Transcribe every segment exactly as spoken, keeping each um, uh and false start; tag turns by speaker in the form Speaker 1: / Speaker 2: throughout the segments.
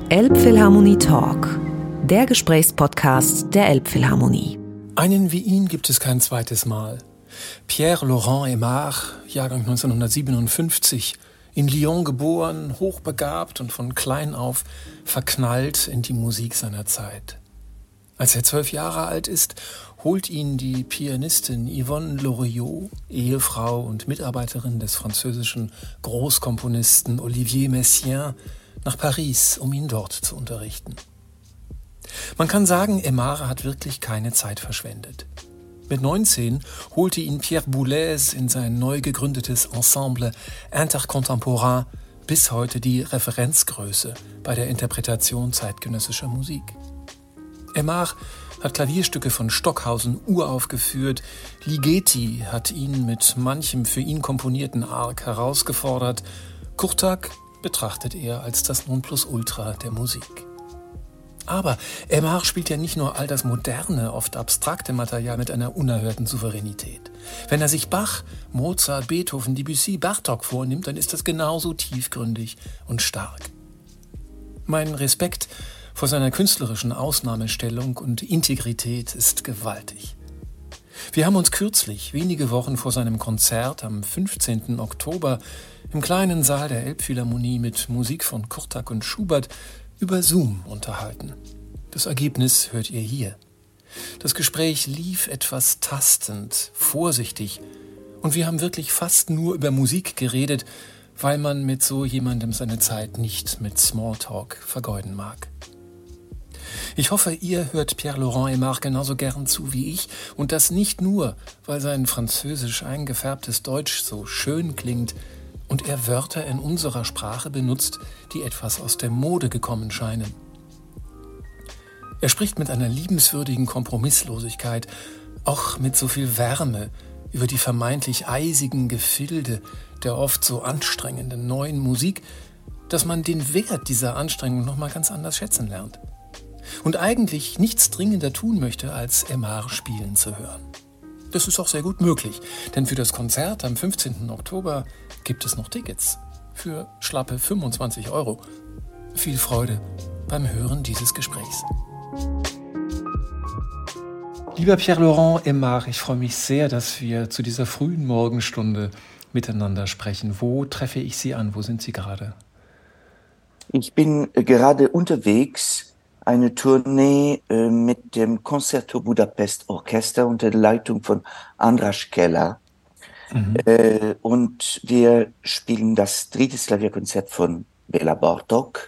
Speaker 1: Elbphilharmonie Talk, der Gesprächspodcast der Elbphilharmonie.
Speaker 2: Einen wie ihn gibt es kein zweites Mal. Pierre Laurent Aimard, Jahrgang neunzehnhundertsiebenundfünfzig, in Lyon geboren, hochbegabt und von klein auf verknallt in die Musik seiner Zeit. Als er zwölf Jahre alt ist, holt ihn die Pianistin Yvonne Loriot, Ehefrau und Mitarbeiterin des französischen Großkomponisten Olivier Messiaen, nach Paris, um ihn dort zu unterrichten. Man kann sagen, Aimard hat wirklich keine Zeit verschwendet. Mit neunzehn holte ihn Pierre Boulez in sein neu gegründetes Ensemble Intercontemporain, bis heute die Referenzgröße bei der Interpretation zeitgenössischer Musik. Aimard hat Klavierstücke von Stockhausen uraufgeführt, Ligeti hat ihn mit manchem für ihn komponierten Arc herausgefordert, Kurtak betrachtet er als das Nonplusultra der Musik. Aber Aimard spielt ja nicht nur all das moderne, oft abstrakte Material mit einer unerhörten Souveränität. Wenn er sich Bach, Mozart, Beethoven, Debussy, Bartók vornimmt, dann ist das genauso tiefgründig und stark. Mein Respekt vor seiner künstlerischen Ausnahmestellung und Integrität ist gewaltig. Wir haben uns kürzlich, wenige Wochen vor seinem Konzert am fünfzehnten Oktober, im kleinen Saal der Elbphilharmonie mit Musik von Kurtak und Schubert über Zoom unterhalten. Das Ergebnis hört ihr hier. Das Gespräch lief etwas tastend, vorsichtig und wir haben wirklich fast nur über Musik geredet, weil man mit so jemandem seine Zeit nicht mit Smalltalk vergeuden mag. Ich hoffe, ihr hört Pierre Laurent Aimard genauso gern zu wie ich und das nicht nur, weil sein französisch eingefärbtes Deutsch so schön klingt und er Wörter in unserer Sprache benutzt, die etwas aus der Mode gekommen scheinen. Er spricht mit einer liebenswürdigen Kompromisslosigkeit, auch mit so viel Wärme über die vermeintlich eisigen Gefilde der oft so anstrengenden neuen Musik, dass man den Wert dieser Anstrengung nochmal ganz anders schätzen lernt. Und eigentlich nichts dringender tun möchte, als Aimard spielen zu hören. Das ist auch sehr gut möglich, denn für das Konzert am fünfzehnten Oktober gibt es noch Tickets für schlappe fünfundzwanzig Euro. Viel Freude beim Hören dieses Gesprächs. Lieber Pierre Laurent Aimard, ich freue mich sehr, dass wir zu dieser frühen Morgenstunde miteinander sprechen. Wo treffe ich Sie an? Wo sind Sie gerade?
Speaker 3: Ich bin gerade unterwegs, eine Tournee äh, mit dem Concerto Budapest Orchester unter der Leitung von András Keller. Mhm. Äh, und wir spielen das dritte Klavierkonzert von Béla Bartók.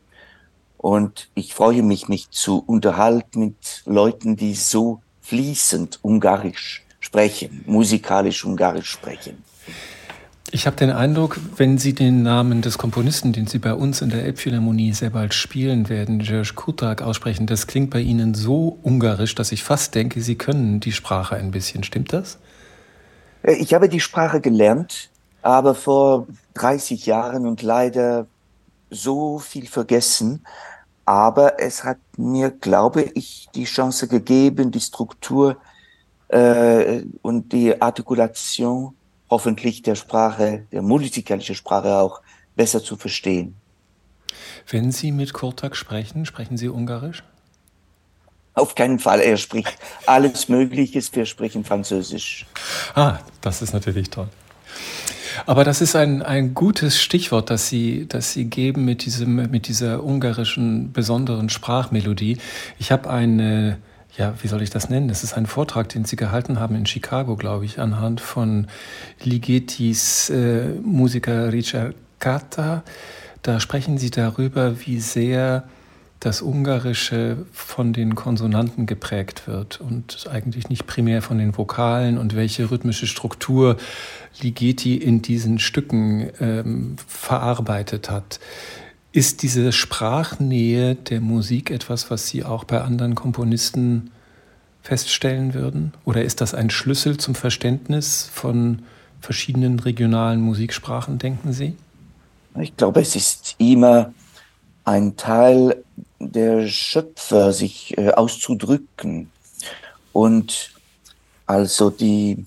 Speaker 3: Und ich freue mich, mich zu unterhalten mit Leuten, die so fließend Ungarisch sprechen, musikalisch Ungarisch sprechen.
Speaker 2: Ich habe den Eindruck, wenn Sie den Namen des Komponisten, den Sie bei uns in der Elbphilharmonie sehr bald spielen werden, György Kurtak, aussprechen, das klingt bei Ihnen so ungarisch, dass ich fast denke, Sie können die Sprache ein bisschen. Stimmt das?
Speaker 3: Ich habe die Sprache gelernt, aber vor dreißig Jahren und leider so viel vergessen. Aber es hat mir, glaube ich, die Chance gegeben, die Struktur äh, und die Artikulation hoffentlich der Sprache, der musikalischen Sprache auch besser zu verstehen.
Speaker 2: Wenn Sie mit Kurtak sprechen, sprechen Sie Ungarisch?
Speaker 3: Auf keinen Fall. Er spricht alles Mögliche. Wir sprechen Französisch.
Speaker 2: Ah, das ist natürlich toll. Aber das ist ein, ein gutes Stichwort, das Sie, das Sie geben mit, diesem, mit dieser ungarischen besonderen Sprachmelodie. Ich habe eine... Ja, wie soll ich das nennen? Das ist ein Vortrag, den Sie gehalten haben in Chicago, glaube ich, anhand von Ligetis äh, Musica Ricercata. Da sprechen Sie darüber, wie sehr das Ungarische von den Konsonanten geprägt wird und eigentlich nicht primär von den Vokalen und welche rhythmische Struktur Ligeti in diesen Stücken ähm, verarbeitet hat. Ist diese Sprachnähe der Musik etwas, was Sie auch bei anderen Komponisten feststellen würden? Oder ist das ein Schlüssel zum Verständnis von verschiedenen regionalen Musiksprachen, denken Sie?
Speaker 3: Ich glaube, es ist immer ein Teil der Schöpfer, sich äh, auszudrücken. Und also die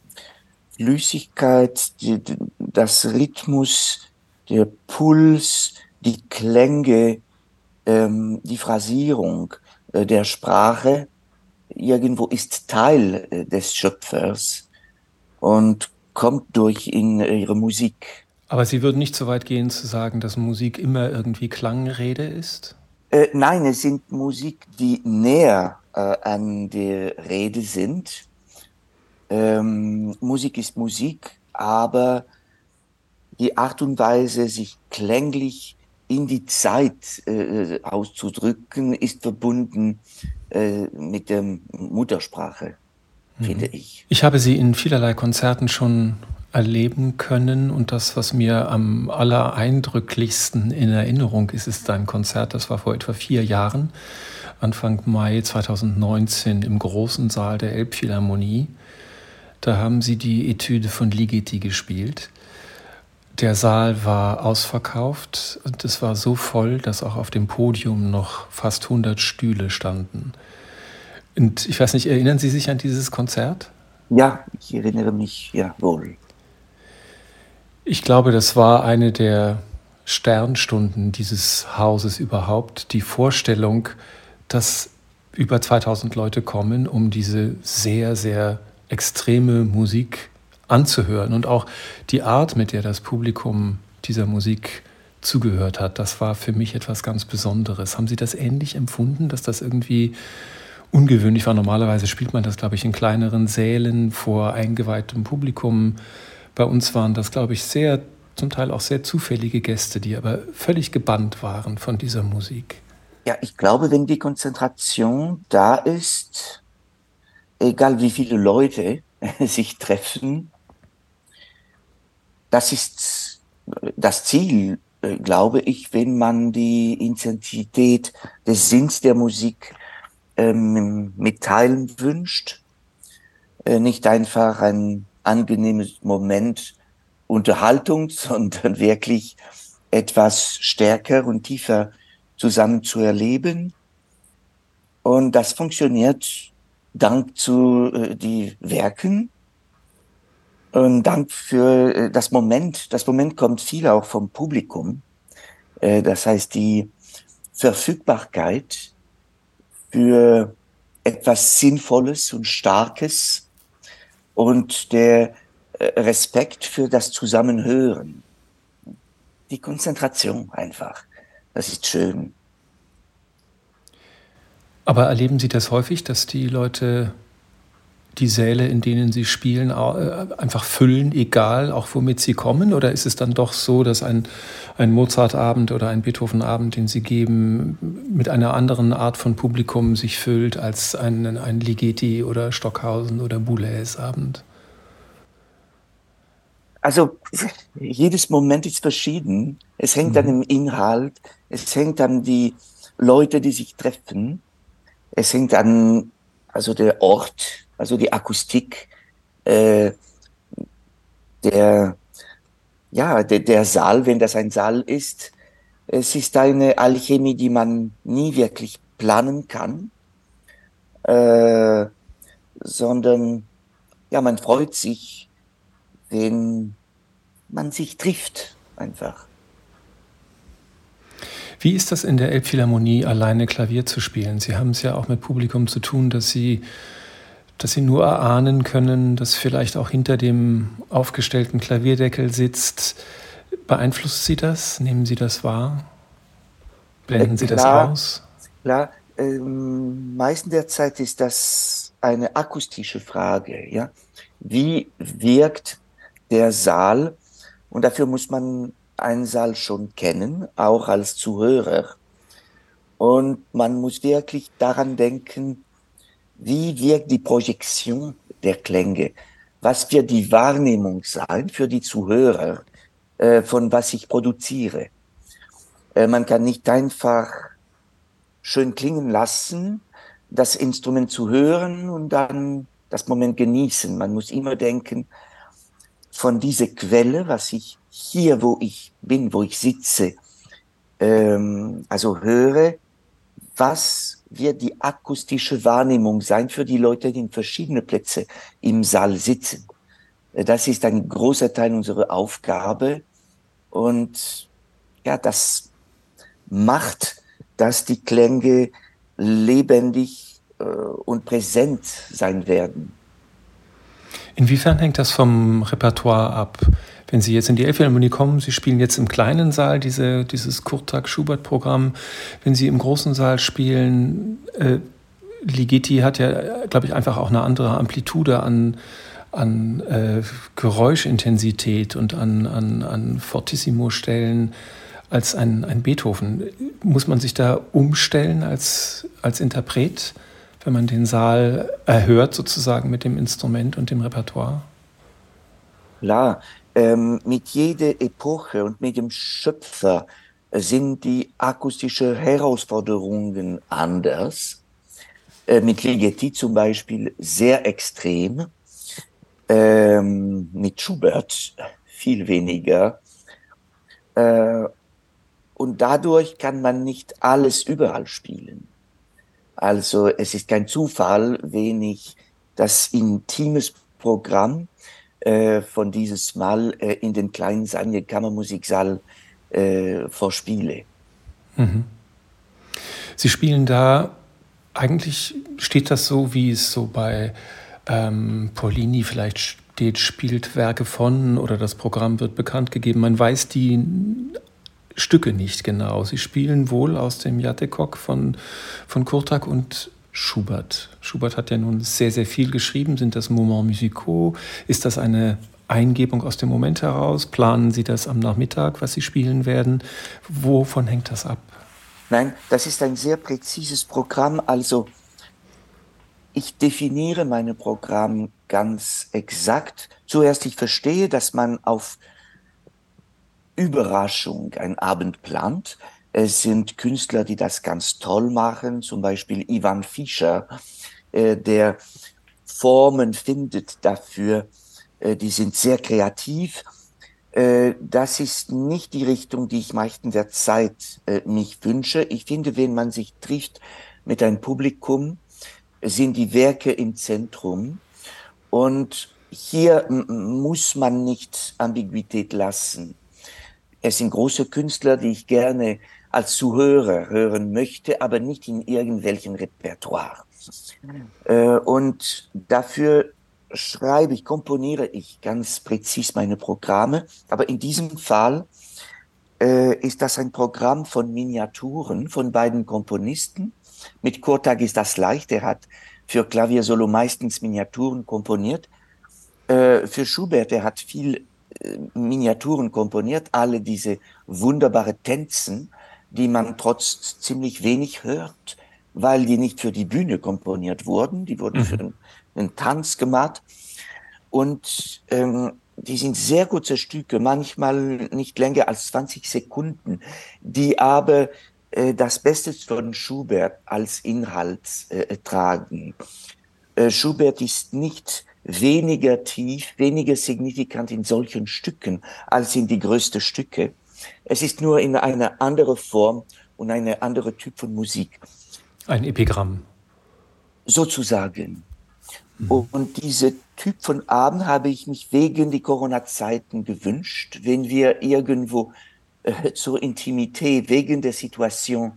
Speaker 3: Flüssigkeit, die, das Rhythmus, der Puls, die Klänge ähm, die Phrasierung äh, der Sprache irgendwo ist Teil äh, des Schöpfers und kommt durch in äh, ihre Musik.
Speaker 2: Aber Sie würden nicht so weit gehen zu sagen, dass Musik immer irgendwie Klangrede ist?
Speaker 3: Äh, nein, es sind Musik, die näher äh, an der Rede sind. Ähm, Musik ist Musik, aber die Art und Weise, sich klanglich in die Zeit äh, auszudrücken, ist verbunden äh, mit der Muttersprache, finde ich.
Speaker 2: Ich habe Sie in vielerlei Konzerten schon erleben können und das, was mir am allereindrücklichsten in Erinnerung ist, ist ein Konzert, das war vor etwa vier Jahren, Anfang Mai zweitausendneunzehn im großen Saal der Elbphilharmonie. Da haben Sie die Etüde von Ligeti gespielt. Der Saal war ausverkauft und es war so voll, dass auch auf dem Podium noch fast hundert Stühle standen. Und ich weiß nicht, erinnern Sie sich an dieses Konzert?
Speaker 3: Ja, ich erinnere mich ja wohl.
Speaker 2: Ich glaube, das war eine der Sternstunden dieses Hauses überhaupt. Die Vorstellung, dass über zweitausend Leute kommen, um diese sehr, sehr extreme Musik anzuhören. Und auch die Art, mit der das Publikum dieser Musik zugehört hat, das war für mich etwas ganz Besonderes. Haben Sie das ähnlich empfunden, dass das irgendwie ungewöhnlich war? Normalerweise spielt man das, glaube ich, in kleineren Sälen vor eingeweihtem Publikum. Bei uns waren das, glaube ich, sehr, zum Teil auch sehr zufällige Gäste, die aber völlig gebannt waren von dieser Musik.
Speaker 3: Ja, ich glaube, wenn die Konzentration da ist, egal wie viele Leute sich treffen, das ist das Ziel, glaube ich, wenn man die Intensität des Sinns der Musik ähm, mitteilen wünscht. Äh, nicht einfach ein angenehmes Moment Unterhaltung, sondern wirklich etwas stärker und tiefer zusammen zu erleben. Und das funktioniert dank zu äh, die Werken und dank für äh, das Moment. Das Moment kommt viel auch vom Publikum. Äh, das heißt, die Verfügbarkeit für etwas Sinnvolles und Starkes und der äh, Respekt für das Zusammenhören. Die Konzentration einfach. Das ist schön.
Speaker 2: Aber erleben Sie das häufig, dass die Leute die Säle, in denen sie spielen, einfach füllen, egal auch womit sie kommen? Oder ist es dann doch so, dass ein, ein Mozart-Abend oder ein Beethoven-Abend, den Sie geben, mit einer anderen Art von Publikum sich füllt als ein, ein Ligeti oder Stockhausen oder Boulez-Abend?
Speaker 3: Also jedes Moment ist verschieden. Es hängt mhm. an dem Inhalt, es hängt an die Leute, die sich treffen, es hängt an also der Ort, also die Akustik, äh, der, ja, der, der Saal, wenn das ein Saal ist. Es ist eine Alchemie, die man nie wirklich planen kann, äh, sondern ja, man freut sich, wenn man sich trifft, einfach.
Speaker 2: Wie ist das in der Elbphilharmonie, alleine Klavier zu spielen? Sie haben es ja auch mit Publikum zu tun, dass Sie, dass Sie nur erahnen können, dass vielleicht auch hinter dem aufgestellten Klavierdeckel sitzt. Beeinflusst Sie das? Nehmen Sie das wahr? Blenden Sie
Speaker 3: klar,
Speaker 2: das aus?
Speaker 3: Klar, ähm, meisten der Zeit ist das eine akustische Frage. Ja? Wie wirkt der Saal? Und dafür muss man einen Saal schon kennen, auch als Zuhörer. Und man muss wirklich daran denken, wie wirkt die Projektion der Klänge? Was wird die Wahrnehmung sein für die Zuhörer, äh, von was ich produziere? Äh, man kann nicht einfach schön klingen lassen, das Instrument zu hören und dann das Moment genießen. Man muss immer denken, von dieser Quelle, was ich hier, wo ich bin, wo ich sitze, ähm, also höre, was wird die akustische Wahrnehmung sein für die Leute, die in verschiedene Plätze im Saal sitzen. Das ist ein großer Teil unserer Aufgabe und ja, das macht dass die Klänge lebendig äh, und präsent sein werden.
Speaker 2: Inwiefern hängt das vom Repertoire ab? Wenn Sie jetzt in die Elbphilharmonie kommen, Sie spielen jetzt im kleinen Saal diese, dieses Kurtág-Schubert-Programm. Wenn Sie im großen Saal spielen, äh, Ligeti hat ja, glaube ich, einfach auch eine andere Amplitude an, an äh, Geräuschintensität und an, an, an Fortissimo-Stellen als ein, ein Beethoven. Muss man sich da umstellen als, als Interpret, wenn man den Saal erhört sozusagen mit dem Instrument und dem Repertoire?
Speaker 3: Klar, ähm, mit jeder Epoche und mit dem Schöpfer sind die akustischen Herausforderungen anders. Äh, mit Ligeti zum Beispiel sehr extrem, ähm, mit Schubert viel weniger. Äh, und dadurch kann man nicht alles überall spielen. Also es ist kein Zufall, wenn ich das intimes Programm äh, von dieses Mal äh, in den kleinen Sanje Kammermusiksaal äh, vorspiele.
Speaker 2: Mhm. Sie spielen da, eigentlich steht das so, wie es so bei ähm, Paulini vielleicht steht, spielt Werke von, oder das Programm wird bekannt gegeben. Man weiß die Stücke nicht genau. Sie spielen wohl aus dem Játékok von, von Kurtág und Schubert. Schubert hat ja nun sehr, sehr viel geschrieben. Sind das Moments musicaux? Ist das eine Eingebung aus dem Moment heraus? Planen Sie das am Nachmittag, was Sie spielen werden? Wovon hängt das ab?
Speaker 3: Nein, das ist ein sehr präzises Programm. Also ich definiere mein Programm ganz exakt. Zuerst, ich verstehe, dass man auf Überraschung einen Abend plant. Es sind Künstler, die das ganz toll machen, zum Beispiel Ivan Fischer, äh, der Formen findet dafür, äh, die sind sehr kreativ. Äh, das ist nicht die Richtung, die ich meistens der Zeit äh, mich wünsche. Ich finde, wenn man sich trifft mit einem Publikum, sind die Werke im Zentrum. Und hier m- muss man nicht Ambiguität lassen. Es sind große Künstler, die ich gerne als Zuhörer hören möchte, aber nicht in irgendwelchen Repertoire. Äh, und dafür schreibe ich, komponiere ich ganz präzis meine Programme. Aber in diesem Fall äh, ist das ein Programm von Miniaturen von beiden Komponisten. Mit Kurtág ist das leicht. Er hat für Klaviersolo meistens Miniaturen komponiert. Äh, für Schubert, er hat viel äh, Miniaturen komponiert, alle diese wunderbare Tänzen, die man trotz ziemlich wenig hört, weil die nicht für die Bühne komponiert wurden, die wurden mhm. für einen, einen Tanz gemacht. Und ähm, die sind sehr kurze Stücke, manchmal nicht länger als zwanzig Sekunden, die aber äh, das Beste von Schubert als Inhalt äh, tragen. Äh, Schubert ist nicht weniger tief, weniger signifikant in solchen Stücken als in die größten Stücke. Es ist nur in einer anderen Form und eine andere Typ von Musik.
Speaker 2: Ein Epigramm.
Speaker 3: Sozusagen. Mhm. Und diese Typ von Abend habe ich mich wegen die Corona-Zeiten gewünscht, wenn wir irgendwo äh, zur Intimität wegen der Situation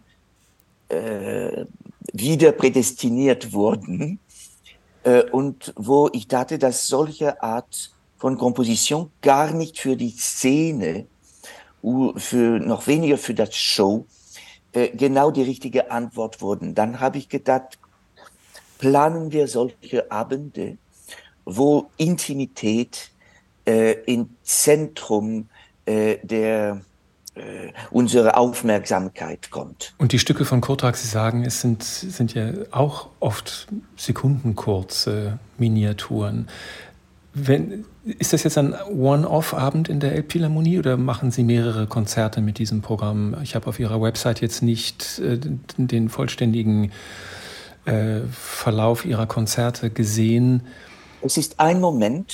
Speaker 3: äh, wieder prädestiniert wurden. Und wo ich dachte, dass solche Art von Komposition gar nicht für die Szene, für noch weniger für das Show, genau die richtige Antwort wurden. Dann habe ich gedacht, planen wir solche Abende, wo Intimität äh, im Zentrum äh, der unsere Aufmerksamkeit kommt.
Speaker 2: Und die Stücke von Kurtág, Sie sagen, es sind, sind ja auch oft sekundenkurze Miniaturen. Wenn, ist das jetzt ein One-Off-Abend in der Elbphilharmonie oder machen Sie mehrere Konzerte mit diesem Programm? Ich habe auf Ihrer Website jetzt nicht äh, den vollständigen äh, Verlauf Ihrer Konzerte gesehen.
Speaker 3: Es ist ein Moment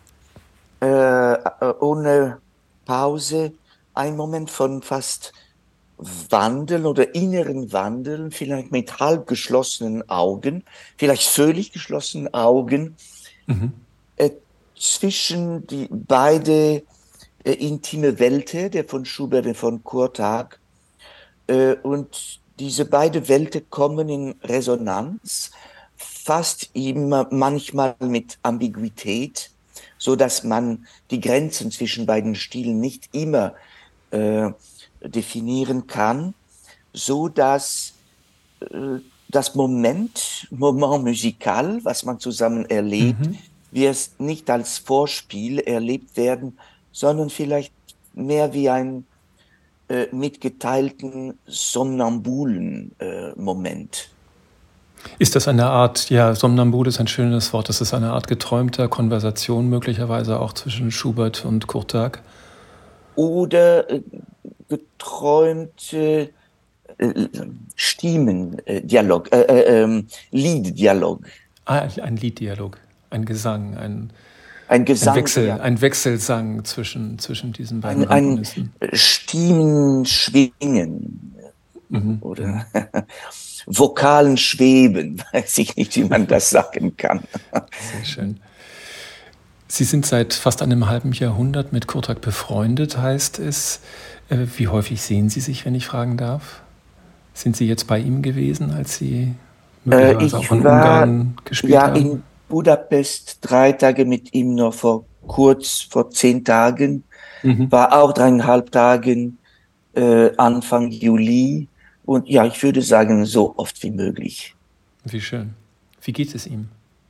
Speaker 3: äh, ohne Pause, ein Moment von fast Wandeln oder inneren Wandeln, vielleicht mit halb geschlossenen Augen, vielleicht völlig geschlossenen Augen, mhm. äh, zwischen die beide äh, intime Welten, der von Schubert und von Kurtág, äh, und diese beiden Welten kommen in Resonanz, fast immer manchmal mit Ambiguität, so dass man die Grenzen zwischen beiden Stilen nicht immer äh, definieren kann, so dass äh, das Moment, Moment musical, was man zusammen erlebt,
Speaker 2: Mhm.
Speaker 3: wir es nicht als Vorspiel erlebt werden, sondern vielleicht mehr wie ein äh, mitgeteilten somnambulen äh, Moment.
Speaker 2: Ist das eine Art, ja, Somnambul ist ein schönes Wort, das ist eine Art geträumter Konversation möglicherweise auch zwischen Schubert und Kurtág?
Speaker 3: Oder äh, geträumte äh, Stimmendialog, äh, äh, ähm, Lieddialog.
Speaker 2: Ah, ein Lieddialog, ein Gesang, ein,
Speaker 3: Ein
Speaker 2: ein
Speaker 3: Gesang,
Speaker 2: Wechsel,
Speaker 3: ja.
Speaker 2: ein Wechselsang zwischen, zwischen diesen beiden
Speaker 3: Ein, ein
Speaker 2: Komponisten.
Speaker 3: Stimmenschwingen
Speaker 2: Mhm.
Speaker 3: oder vokalen Schweben, weiß ich nicht, wie man das sagen kann.
Speaker 2: Sehr schön. Sie sind seit fast einem halben Jahrhundert mit Kurtág befreundet, heißt es. Äh, Wie häufig sehen Sie sich, wenn ich fragen darf? Sind Sie jetzt bei ihm gewesen, als Sie
Speaker 3: Äh,
Speaker 2: möglicherweise auch
Speaker 3: ich
Speaker 2: in
Speaker 3: war
Speaker 2: Ungarn gespielt
Speaker 3: ja
Speaker 2: haben?
Speaker 3: in Budapest drei Tage mit ihm noch vor kurz, vor zehn Tagen,
Speaker 2: Mhm.
Speaker 3: war auch dreieinhalb Tagen äh, Anfang Juli und ja, ich würde sagen, so oft wie möglich.
Speaker 2: Wie schön. Wie geht es ihm?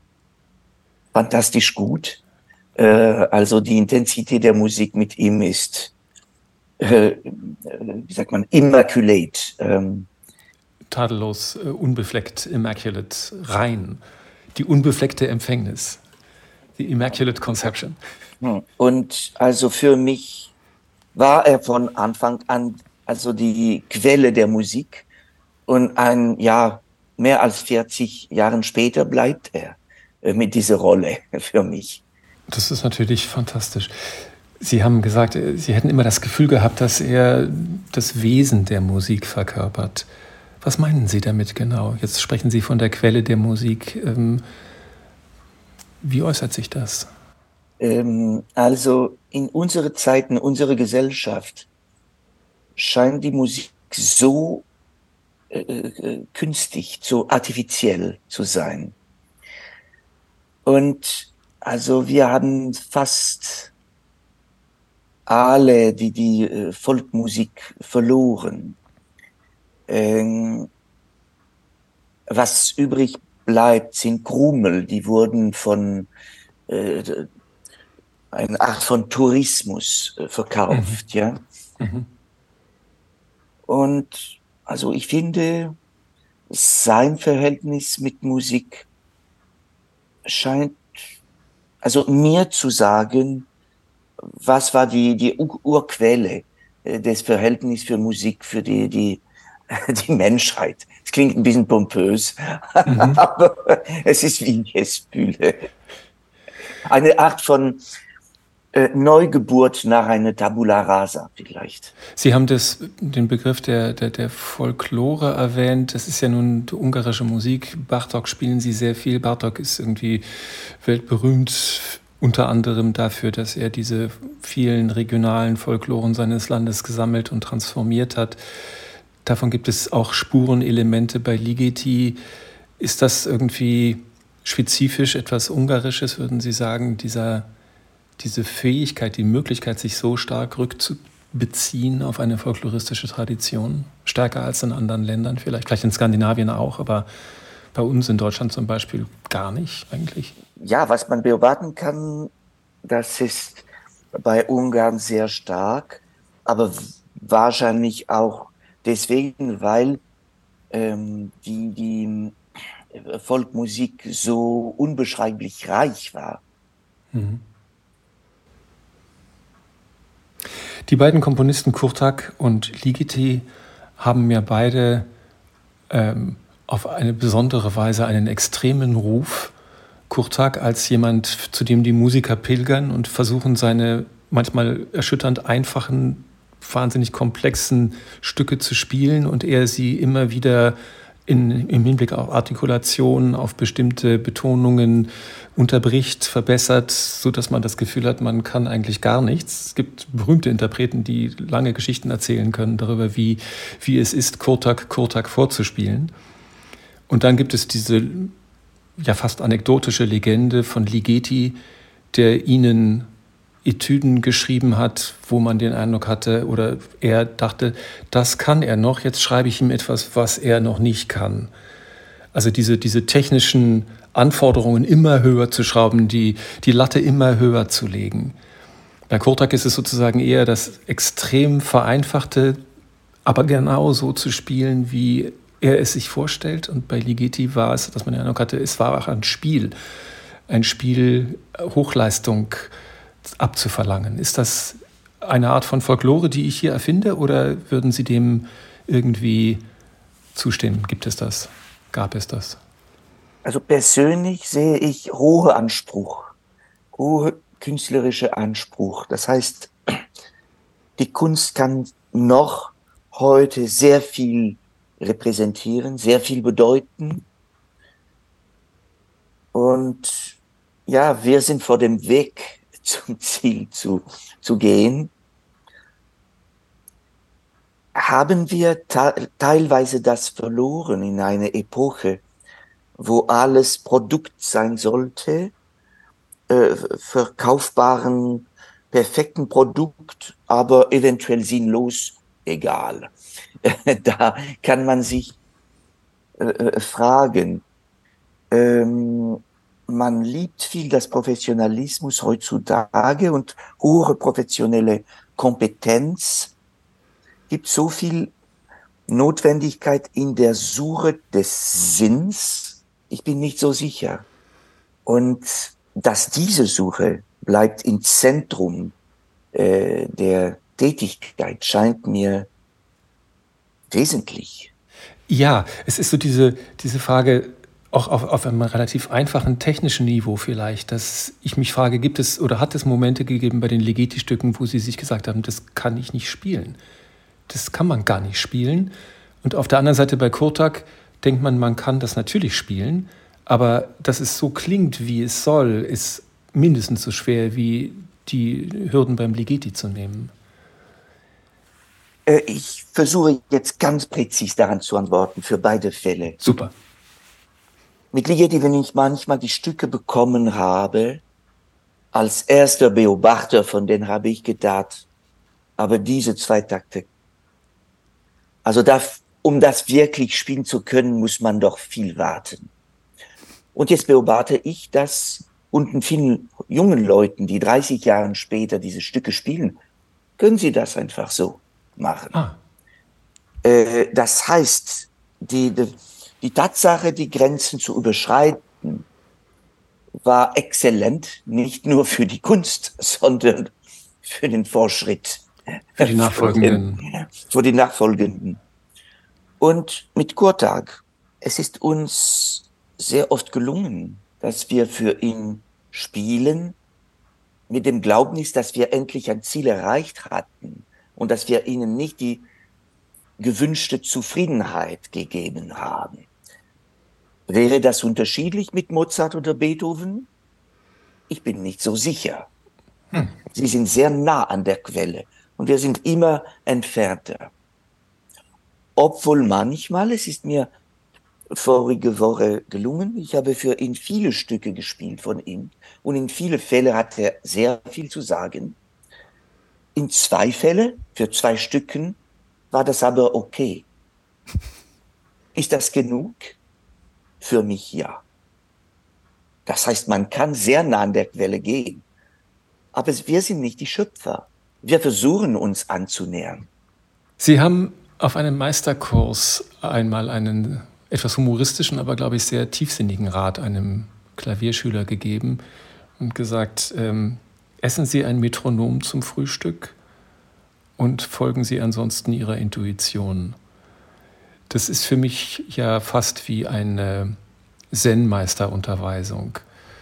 Speaker 3: Fantastisch gut. Äh, also die Intensität der Musik mit ihm ist, äh, wie sagt man, immaculate. Ähm,
Speaker 2: Tadellos, äh, unbefleckt, immaculate, rein. Die unbefleckte Empfängnis. Die Immaculate Conception.
Speaker 3: und also für mich war er von Anfang an also die Quelle der Musik und ein Jahr, mehr als vierzig Jahren später bleibt er äh, mit dieser Rolle für mich.
Speaker 2: Das ist natürlich fantastisch. Sie haben gesagt, äh, Sie hätten immer das Gefühl gehabt, dass er das Wesen der Musik verkörpert. Was meinen Sie damit genau? Jetzt sprechen Sie von der Quelle der Musik. Ähm, Wie äußert sich das?
Speaker 3: Ähm, also in unserer Zeit, in unserer Gesellschaft scheint die Musik so äh, äh, künstlich, so artifiziell zu sein. Und also wir haben fast alle die, die äh, Volkmusik verloren. Ähm, was übrig bleibt, sind Krumel, die wurden von äh, eine Art von Tourismus äh, verkauft,
Speaker 2: Mhm.
Speaker 3: ja.
Speaker 2: Mhm.
Speaker 3: Und also ich finde, sein Verhältnis mit Musik scheint also mir zu sagen, was war die, die Ur- Urquelle äh, des Verhältnisses für Musik für die, die, die Menschheit. Es klingt ein bisschen pompös,
Speaker 2: Mhm.
Speaker 3: aber es ist wie Jespüle. Eine Art von äh, Neugeburt nach einer Tabula rasa vielleicht.
Speaker 2: Sie haben das, den Begriff der, der, der Folklore erwähnt. Das ist ja nun die ungarische Musik. Bartók spielen Sie sehr viel. Bartók ist irgendwie weltberühmt, unter anderem dafür, dass er diese vielen regionalen Folkloren seines Landes gesammelt und transformiert hat. Davon gibt es auch Spurenelemente bei Ligeti. Ist das irgendwie spezifisch etwas Ungarisches, würden Sie sagen, dieser, diese Fähigkeit, die Möglichkeit, sich so stark rückzubeziehen auf eine folkloristische Tradition? Stärker als in anderen Ländern vielleicht, vielleicht in Skandinavien auch, aber bei uns in Deutschland zum Beispiel gar nicht eigentlich.
Speaker 3: Ja, was man beobachten kann, das ist bei Ungarn sehr stark, aber wahrscheinlich auch deswegen, weil ähm, die, die Volkmusik so unbeschreiblich reich war.
Speaker 2: Mhm. Die beiden Komponisten Kurtág und Ligeti haben ja beide ähm, auf eine besondere Weise einen extremen Ruf. Kurtág als jemand, zu dem die Musiker pilgern und versuchen, seine manchmal erschütternd einfachen, wahnsinnig komplexen Stücke zu spielen und er sie immer wieder in, im Hinblick auf Artikulation, auf bestimmte Betonungen unterbricht, verbessert, sodass man das Gefühl hat, man kann eigentlich gar nichts. Es gibt berühmte Interpreten, die lange Geschichten erzählen können darüber, wie, wie es ist, Kurtak, Kurtak vorzuspielen. Und dann gibt es diese ja fast anekdotische Legende von Ligeti, der ihnen Etüden geschrieben hat, wo man den Eindruck hatte, oder er dachte, das kann er noch, jetzt schreibe ich ihm etwas, was er noch nicht kann. Also diese, diese technischen Anforderungen immer höher zu schrauben, die, die Latte immer höher zu legen. Bei Kurtak ist es sozusagen eher das extrem vereinfachte, aber genau so zu spielen, wie er es sich vorstellt. Und bei Ligeti war es, dass man den Eindruck hatte, es war auch ein Spiel, ein Spiel Hochleistung abzuverlangen. Ist das eine Art von Folklore, die ich hier erfinde, oder würden Sie dem irgendwie zustimmen? Gibt es das? Gab es das?
Speaker 3: Also persönlich sehe ich hohe Anspruch, hohe künstlerische Anspruch. Das heißt, die Kunst kann noch heute sehr viel repräsentieren, sehr viel bedeuten. Und ja, wir sind vor dem Weg zum Ziel zu, zu gehen. Haben wir te- teilweise das verloren in einer Epoche, wo alles Produkt sein sollte, äh, verkaufbaren, perfekten Produkt, aber eventuell sinnlos, egal. Da kann man sich äh, fragen, ähm, man liebt viel das Professionalismus heutzutage und hohe professionelle Kompetenz. Gibt so viel Notwendigkeit in der Suche des Sinns? Ich bin nicht so sicher. Und dass diese Suche bleibt im Zentrum äh, der Tätigkeit, scheint mir wesentlich.
Speaker 2: Ja, es ist so diese, diese Frage, auch auf, auf einem relativ einfachen technischen Niveau vielleicht, dass ich mich frage, gibt es oder hat es Momente gegeben bei den Ligeti-Stücken, wo Sie sich gesagt haben, das kann ich nicht spielen. Das kann man gar nicht spielen. Und auf der anderen Seite bei Kurtak denkt man, man kann das natürlich spielen, aber dass es so klingt, wie es soll, ist mindestens so schwer wie die Hürden beim Ligeti zu nehmen.
Speaker 3: Äh, ich versuche jetzt ganz präzis daran zu antworten für beide Fälle.
Speaker 2: Super.
Speaker 3: Mit Ligeti, wenn ich manchmal die Stücke bekommen habe, als erster Beobachter von denen habe ich gedacht, aber diese zwei Takte, also da, um das wirklich spielen zu können, muss man doch viel warten. Und jetzt beobachte ich das unten vielen jungen Leuten, die dreißig Jahre später diese Stücke spielen, können sie das einfach so machen.
Speaker 2: Ah.
Speaker 3: Äh, das heißt, die, die Die Tatsache, die Grenzen zu überschreiten, war exzellent, nicht nur für die Kunst, sondern für den Fortschritt.
Speaker 2: Für die Nachfolgenden.
Speaker 3: Für, den, für die Nachfolgenden. Und mit Kurtak, es ist uns sehr oft gelungen, dass wir für ihn spielen, mit dem Glaubnis, dass wir endlich ein Ziel erreicht hatten und dass wir ihnen nicht die gewünschte Zufriedenheit gegeben haben. Wäre das unterschiedlich mit Mozart oder Beethoven? Ich bin nicht so sicher. Hm. Sie sind sehr nah an der Quelle und wir sind immer entfernter. Obwohl manchmal, es ist mir vorige Woche gelungen, ich habe für ihn viele Stücke gespielt von ihm und in viele Fälle hat er sehr viel zu sagen. In zwei Fälle, für zwei Stücken, war das aber okay. Ist das genug? Für mich ja. Das heißt, man kann sehr nah an der Quelle gehen. Aber wir sind nicht die Schöpfer. Wir versuchen uns anzunähern.
Speaker 2: Sie haben auf einem Meisterkurs einmal einen etwas humoristischen, aber glaube ich sehr tiefsinnigen Rat einem Klavierschüler gegeben und gesagt, ähm, essen Sie ein Metronom zum Frühstück und folgen Sie ansonsten Ihrer Intuition. Das ist für mich ja fast wie eine Zen-Meisterunterweisung.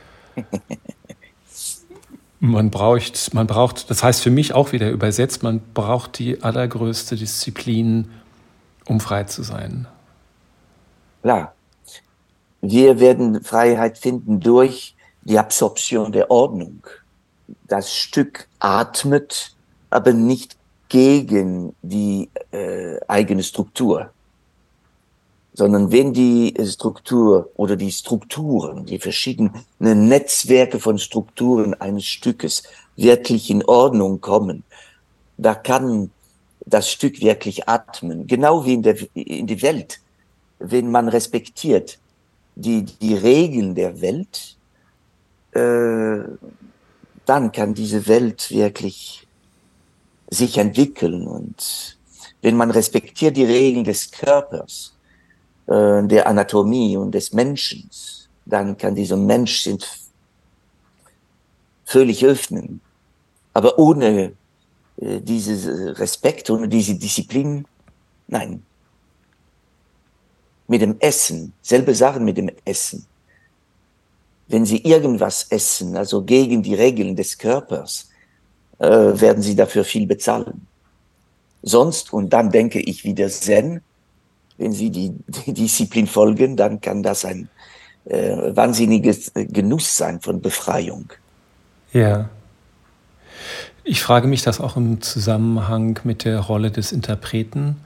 Speaker 2: Man braucht, man braucht, das heißt für mich auch wieder übersetzt, man braucht die allergrößte Disziplin, um frei zu sein.
Speaker 3: Klar, wir werden Freiheit finden durch die Absorption der Ordnung. Das Stück atmet, aber nicht gegen die äh, eigene Struktur, sondern wenn die Struktur oder die Strukturen, die verschiedenen Netzwerke von Strukturen eines Stückes wirklich in Ordnung kommen, da kann das Stück wirklich atmen, genau wie in der, in der Welt. Wenn man respektiert die, die Regeln der Welt, äh, dann kann diese Welt wirklich sich entwickeln. Und wenn man respektiert die Regeln des Körpers, äh, der Anatomie und des Menschen, dann kann dieser Mensch sich völlig öffnen. Aber ohne äh, diesen Respekt, ohne diese Disziplin, nein. Mit dem Essen, selbe Sachen mit dem Essen. Wenn Sie irgendwas essen, also gegen die Regeln des Körpers, äh, werden Sie dafür viel bezahlen. Sonst, und dann denke ich wieder Zen, wenn Sie die, die Disziplin folgen, dann kann das ein äh, wahnsinniges Genuss sein von Befreiung.
Speaker 2: Ja. Ich frage mich das auch im Zusammenhang mit der Rolle des Interpreten.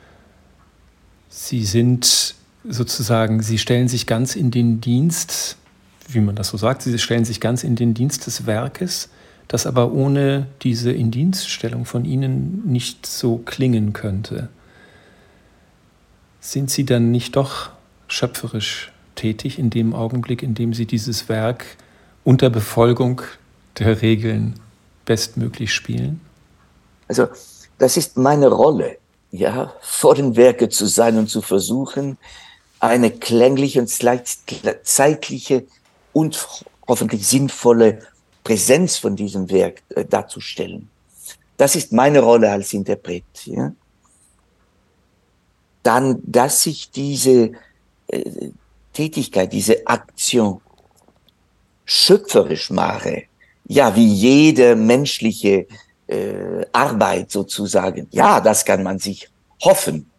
Speaker 2: Sie sind sozusagen, Sie stellen sich ganz in den Dienst, wie man das so sagt, Sie stellen sich ganz in den Dienst des Werkes, das aber ohne diese Indienststellung von Ihnen nicht so klingen könnte. Sind Sie dann nicht doch schöpferisch tätig in dem Augenblick, in dem Sie dieses Werk unter Befolgung der Regeln bestmöglich spielen?
Speaker 3: Also, das ist meine Rolle. Ja, vor den Werken zu sein und zu versuchen, eine klängliche und zeitliche und hoffentlich sinnvolle Präsenz von diesem Werk äh, darzustellen. Das ist meine Rolle als Interpret. Ja? Dann, dass ich diese äh, Tätigkeit, diese Aktion schöpferisch mache, ja, wie jede menschliche Äh, Arbeit sozusagen. Ja, das kann man sich hoffen.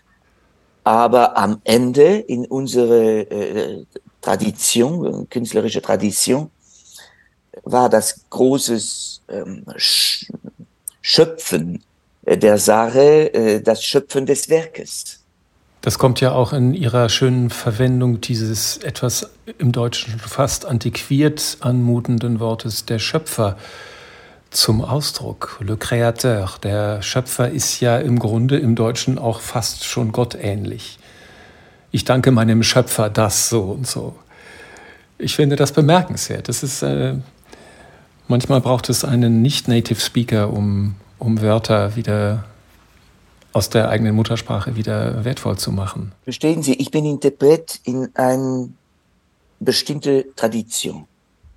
Speaker 3: Aber am Ende in unserer äh, Tradition, künstlerische Tradition, war das großes ähm, Sch- Schöpfen der Sache, äh, das Schöpfen des Werkes.
Speaker 2: Das kommt ja auch in Ihrer schönen Verwendung dieses etwas im Deutschen fast antiquiert anmutenden Wortes der Schöpfer zum Ausdruck. Le Créateur, der Schöpfer, ist ja im Grunde im Deutschen auch fast schon gottähnlich. Ich danke meinem Schöpfer das so und so. Ich finde das bemerkenswert. Das ist, äh, manchmal braucht es einen Nicht-Native Speaker, um, um Wörter wieder aus der eigenen Muttersprache wieder wertvoll zu machen.
Speaker 3: Verstehen Sie, ich bin Interpret in eine bestimmte Tradition.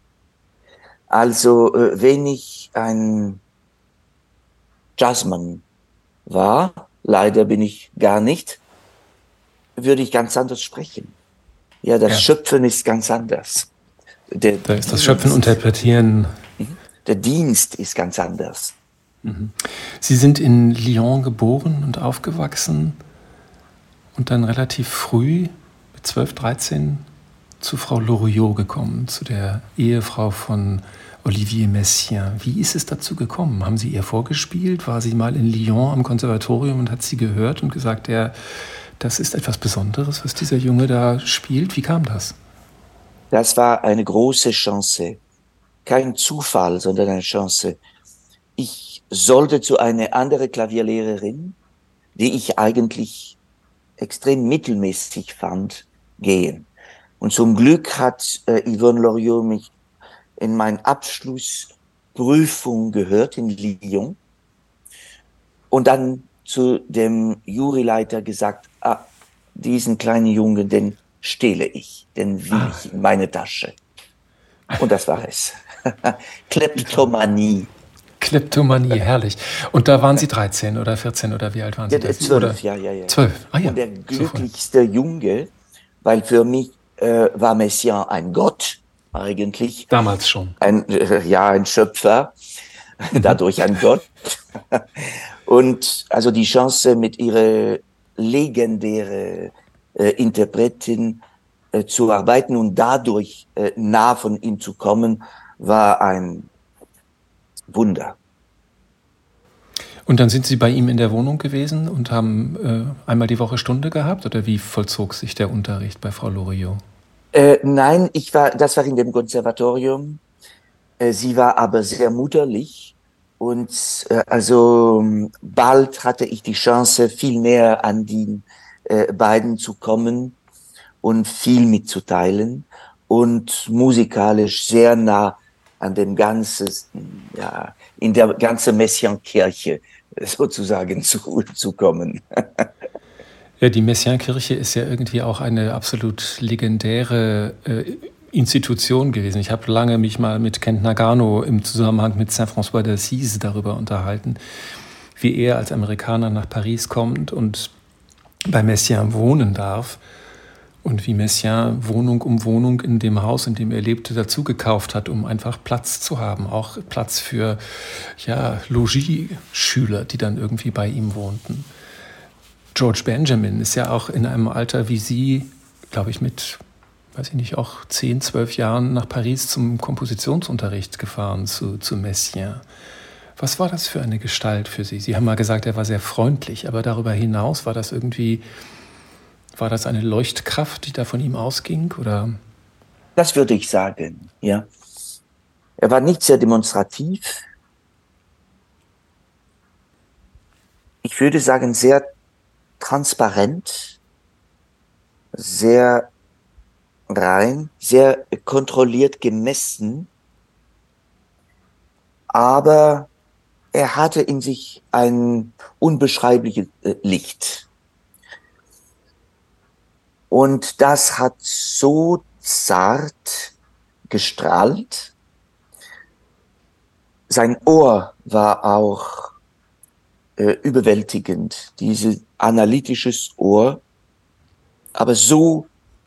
Speaker 3: Also, wenn ich ein Jazzmann war, leider bin ich gar nicht, würde ich ganz anders sprechen. Ja, das ja. Schöpfen ist ganz anders. Der
Speaker 2: da ist das Schöpfen, Interpretieren.
Speaker 3: Der Dienst ist ganz anders.
Speaker 2: Mhm. Sie sind in Lyon geboren und aufgewachsen und dann relativ früh, mit zwölf, dreizehn, zu Frau Loriot gekommen, zu der Ehefrau von Olivier Messiaen. Wie ist es dazu gekommen? Haben Sie ihr vorgespielt? War sie mal in Lyon am Konservatorium und hat sie gehört und gesagt, ja, das ist etwas Besonderes, was dieser Junge da spielt? Wie kam das?
Speaker 3: Das war eine große Chance. Kein Zufall, sondern eine Chance. Ich sollte zu einer anderen Klavierlehrerin, die ich eigentlich extrem mittelmäßig fand, gehen. Und zum Glück hat äh, Yvonne Loriot mich in meine Abschlussprüfung gehört in Lyon und dann zu dem Juryleiter gesagt, ah, diesen kleinen Jungen, den stehle ich, den will ah. ich in meine Tasche. Und das war es. Kleptomanie.
Speaker 2: Kleptomanie, herrlich. Und da waren Sie dreizehn oder vierzehn oder wie alt waren Sie?
Speaker 3: Ja, zwölf, ja, ja, ja.
Speaker 2: zwölf, ah ja.
Speaker 3: Und der glücklichste so Junge, weil für mich äh, war Messiaen ein Gott eigentlich.
Speaker 2: Damals schon.
Speaker 3: Ein, äh, ja, ein Schöpfer, dadurch ein Gott. Und also die Chance mit ihrer legendären äh, Interpretin äh, zu arbeiten und dadurch äh, nah von ihm zu kommen, war ein Wunder.
Speaker 2: Und dann sind Sie bei ihm in der Wohnung gewesen und haben äh, einmal die Woche Stunde gehabt? Oder wie vollzog sich der Unterricht bei Frau Loriot?
Speaker 3: Äh, nein, ich war, das war in dem Konservatorium. Äh, sie war aber sehr mutterlich und äh, also bald hatte ich die Chance, viel näher an die äh, beiden zu kommen und viel mitzuteilen und musikalisch sehr nah an dem ganzen, ja, in der ganzen Messiaen-Kirche sozusagen zu, zu kommen.
Speaker 2: Ja, die Messiaen-Kirche ist ja irgendwie auch eine absolut legendäre äh, Institution gewesen. Ich habe lange mich mal mit Kent Nagano im Zusammenhang mit Saint François d'Assise darüber unterhalten, wie er als Amerikaner nach Paris kommt und bei Messiaen wohnen darf und wie Messiaen Wohnung um Wohnung in dem Haus, in dem er lebte, dazu gekauft hat, um einfach Platz zu haben, auch Platz für ja, Logis-Schüler, die dann irgendwie bei ihm wohnten. George Benjamin ist ja auch in einem Alter wie Sie, glaube ich, mit, weiß ich nicht, auch zehn, zwölf Jahren nach Paris zum Kompositionsunterricht gefahren zu, zu Messiaen. Was war das für eine Gestalt für Sie? Sie haben mal gesagt, er war sehr freundlich, aber darüber hinaus war das irgendwie, war das eine Leuchtkraft, die da von ihm ausging, oder?
Speaker 3: Das würde ich sagen, ja. Er war nicht sehr demonstrativ. Ich würde sagen, sehr transparent, sehr rein, sehr kontrolliert gemessen, aber er hatte in sich ein unbeschreibliches Licht. Und das hat so zart gestrahlt. Sein Ohr war auch äh, überwältigend, dieses analytisches Ohr, aber so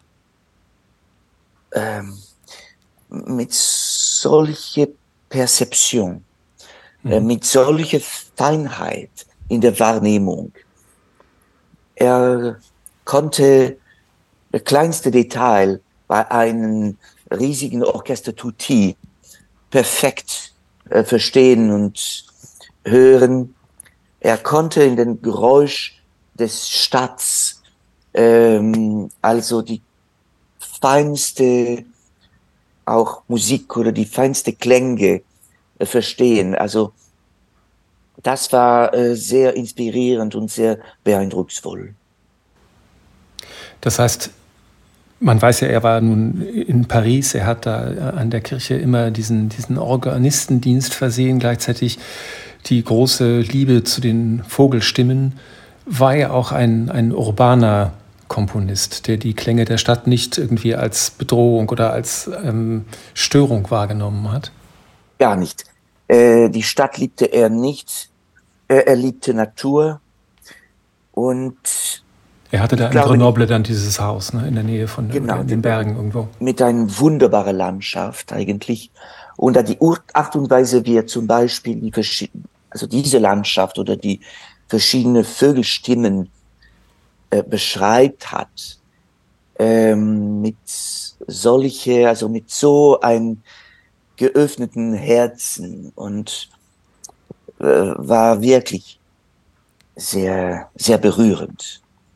Speaker 3: ähm, mit solcher Perzeption, mhm. äh, mit solcher Feinheit in der Wahrnehmung. Er konnte das kleinste Detail bei einem riesigen Orchester Tutti perfekt äh, verstehen und hören. Er konnte in den Geräusch des Stadts, ähm, also die feinste auch Musik oder die feinste Klänge äh, verstehen. Also das war äh, sehr inspirierend und sehr beeindrucksvoll.
Speaker 2: Das heißt, man weiß ja, er war nun in Paris, er hat da an der Kirche immer diesen, diesen Organistendienst versehen, gleichzeitig die große Liebe zu den Vogelstimmen. War er auch ein, ein urbaner Komponist, der die Klänge der Stadt nicht irgendwie als Bedrohung oder als ähm, Störung wahrgenommen hat?
Speaker 3: Gar nicht. Äh, die Stadt liebte er nicht. Äh, er liebte Natur und
Speaker 2: er hatte da in glaube, Grenoble dann dieses Haus, ne, in der Nähe von
Speaker 3: genau,
Speaker 2: in den Bergen irgendwo.
Speaker 3: Mit einer wunderbaren Landschaft eigentlich. Und die Art und Weise, wie er zum Beispiel die verschiedenen, also diese Landschaft oder die verschiedenen Vögelstimmen äh, beschreibt hat, ähm, mit solche, also mit so einem geöffneten Herzen und äh, war wirklich sehr, sehr berührend.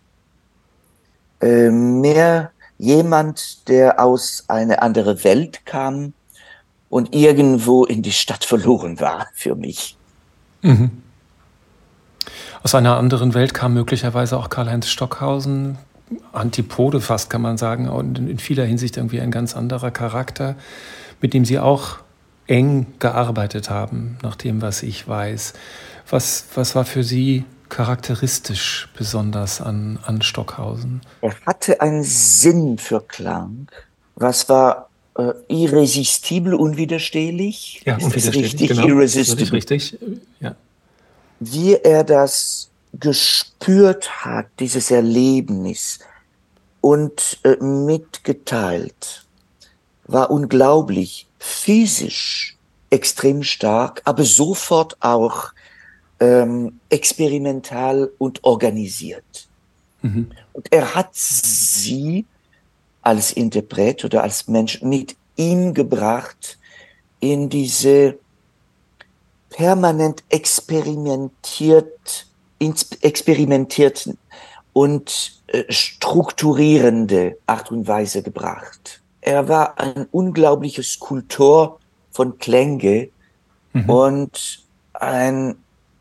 Speaker 3: Äh, mehr jemand, der aus einer anderen Welt kam und irgendwo in die Stadt verloren war für mich.
Speaker 2: Mhm. Aus einer anderen Welt kam möglicherweise auch Karl-Heinz Stockhausen, Antipode fast, kann man sagen, und in vieler Hinsicht irgendwie ein ganz anderer Charakter, mit dem Sie auch eng gearbeitet haben, nach dem, was ich weiß. Was, was war für Sie charakteristisch besonders an, an Stockhausen?
Speaker 3: Er hatte einen Sinn für Klang. Was war äh, irresistibel, unwiderstehlich?
Speaker 2: Ja,
Speaker 3: ist
Speaker 2: unwiderstehlich,
Speaker 3: das richtig?
Speaker 2: Genau.
Speaker 3: Irresistible.
Speaker 2: Das ist richtig, ja.
Speaker 3: Wie er das gespürt hat, dieses Erlebnis und äh, mitgeteilt, war unglaublich. Physisch extrem stark, aber sofort auch ähm, experimental und organisiert.
Speaker 2: Mhm.
Speaker 3: Und er hat sie als Interpret oder als Mensch mit ihm gebracht in diese permanent experimentiert, experimentiert und äh, strukturierende Art und Weise gebracht. Er war ein unglaublicher Skulptor von Klänge
Speaker 2: Mhm.
Speaker 3: und ein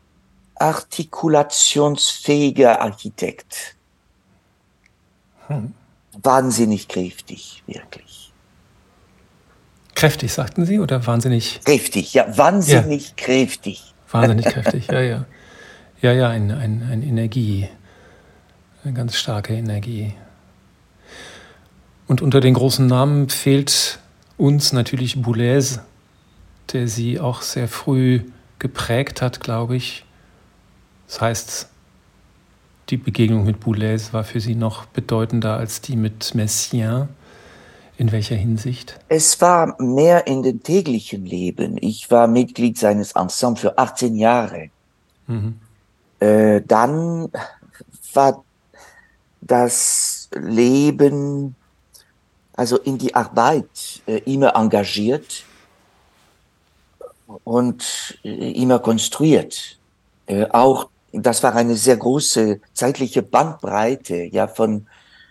Speaker 3: artikulationsfähiger Architekt.
Speaker 2: Hm.
Speaker 3: Wahnsinnig kräftig, wirklich.
Speaker 2: Kräftig, sagten Sie, oder wahnsinnig?
Speaker 3: Kräftig, ja, wahnsinnig ja. kräftig.
Speaker 2: Wahnsinnig kräftig, ja, ja. Ja, ja, ein, ein, ein Energie, eine ganz starke Energie. Und unter den großen Namen fehlt uns natürlich Boulez, der Sie auch sehr früh geprägt hat, glaube ich. Das heißt, die Begegnung mit Boulez war für Sie noch bedeutender als die mit Messiaen. In welcher Hinsicht?
Speaker 3: Es war mehr in dem täglichen Leben. Ich war Mitglied seines Ensembles für achtzehn Jahre.
Speaker 2: Mhm.
Speaker 3: Äh, dann war das Leben, also in die Arbeit, äh, immer engagiert und äh, immer konstruiert. Äh, auch das war eine sehr große zeitliche Bandbreite, ja, von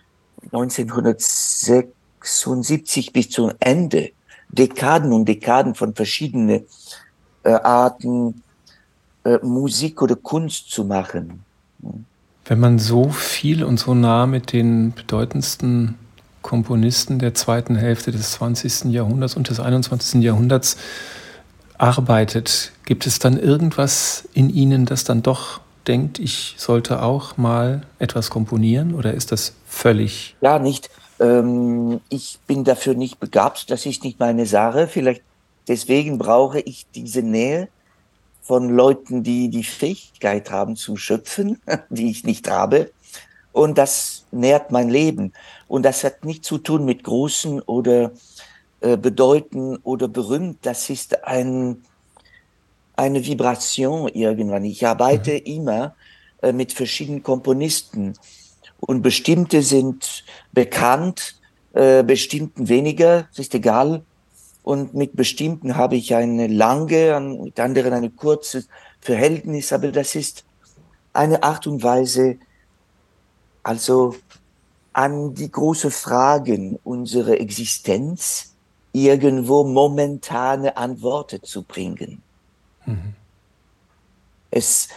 Speaker 3: neunzehnhundertsechsundsiebzig bis zum Ende. Dekaden und Dekaden von verschiedenen äh, Arten, äh, Musik oder Kunst zu machen.
Speaker 2: Wenn man so viel und so nah mit den bedeutendsten Komponisten der zweiten Hälfte des zwanzigsten Jahrhunderts und des einundzwanzigsten Jahrhunderts arbeitet, gibt es dann irgendwas in Ihnen, das dann doch denkt, ich sollte auch mal etwas komponieren, oder ist das völlig?
Speaker 3: Ja, nicht. Ähm, ich bin dafür nicht begabt, das ist nicht meine Sache. Vielleicht deswegen brauche ich diese Nähe von Leuten, die die Fähigkeit haben zu schöpfen, die ich nicht habe. Und das nährt mein Leben. Und das hat nichts zu tun mit Großen oder äh, Bedeuten oder berühmt. Das ist ein, eine Vibration irgendwann. Ich arbeite mhm. immer äh, mit verschiedenen Komponisten. Und bestimmte sind bekannt, äh, bestimmten weniger, das ist egal. Und mit bestimmten habe ich eine lange, mit anderen eine kurze Verhältnis. Aber das ist eine Art und Weise, also an die großen Fragen unserer Existenz irgendwo momentane Antworten zu bringen.
Speaker 2: Mhm.
Speaker 3: Es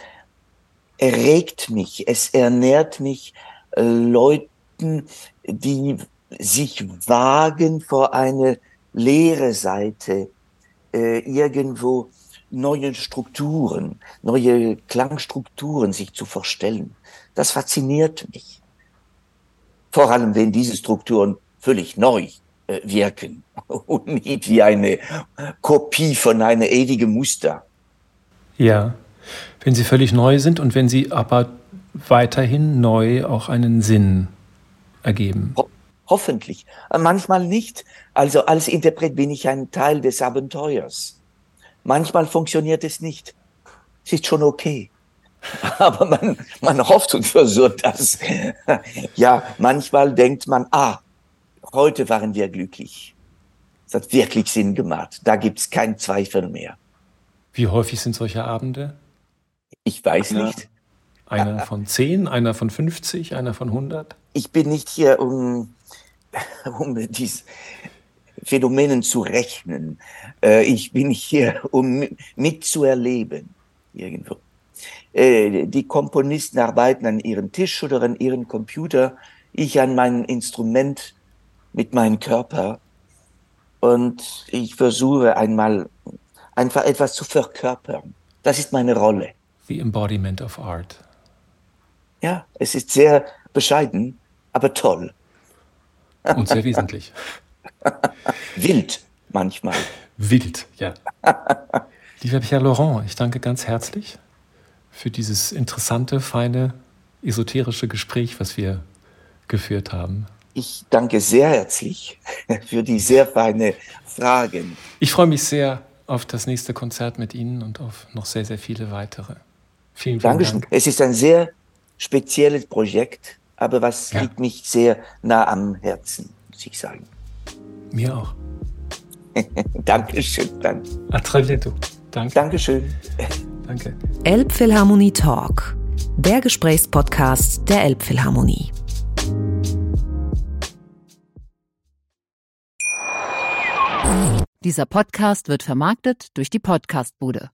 Speaker 3: erregt mich, es ernährt mich, äh, Leuten, die sich wagen, vor eine leere Seite äh, irgendwo neue Strukturen, neue Klangstrukturen sich zu vorstellen. Das fasziniert mich. Vor allem, wenn diese Strukturen völlig neu äh, wirken und nicht wie eine Kopie von einem ewigen Muster.
Speaker 2: Ja, wenn sie völlig neu sind und wenn sie aber weiterhin neu auch einen Sinn ergeben.
Speaker 3: Ho- hoffentlich. Manchmal nicht. Also als Interpret bin ich ein Teil des Abenteuers. Manchmal funktioniert es nicht. Es ist schon okay. Aber man, man hofft und versucht das. Ja, manchmal denkt man, ah, heute waren wir glücklich. Es hat wirklich Sinn gemacht. Da gibt es keinen Zweifel mehr.
Speaker 2: Wie häufig sind solche Abende?
Speaker 3: Ich weiß nicht.
Speaker 2: Einer von zehn, einer von fünfzig, einer von hundert?
Speaker 3: Ich bin nicht hier, um, um diese Phänomene zu rechnen. Ich bin hier, um mitzuerleben, irgendwo. Die Komponisten arbeiten an ihrem Tisch oder an ihrem Computer, ich an meinem Instrument mit meinem Körper. Und ich versuche einmal einfach etwas zu verkörpern. Das ist meine Rolle.
Speaker 2: The embodiment of art.
Speaker 3: Ja, es ist sehr bescheiden, aber toll.
Speaker 2: Und sehr wesentlich.
Speaker 3: Wild manchmal.
Speaker 2: Wild, ja. Lieber Pierre Laurent, ich danke ganz herzlich für dieses interessante, feine, esoterische Gespräch, was wir geführt haben.
Speaker 3: Ich danke sehr herzlich für die sehr feinen Fragen.
Speaker 2: Ich freue mich sehr auf das nächste Konzert mit Ihnen und auf noch sehr, sehr viele weitere. Vielen, vielen
Speaker 3: Dankeschön.
Speaker 2: Dank.
Speaker 3: Es ist ein sehr spezielles Projekt, aber was
Speaker 2: Ja.
Speaker 3: liegt mich sehr nah am Herzen, muss ich sagen.
Speaker 2: Mir auch.
Speaker 3: Dankeschön. Danke.
Speaker 2: À très bientôt. Danke.
Speaker 3: Dankeschön.
Speaker 2: Danke.
Speaker 1: Elbphilharmonie Talk, der Gesprächspodcast der Elbphilharmonie.
Speaker 4: Dieser Podcast wird vermarktet durch die Podcastbude.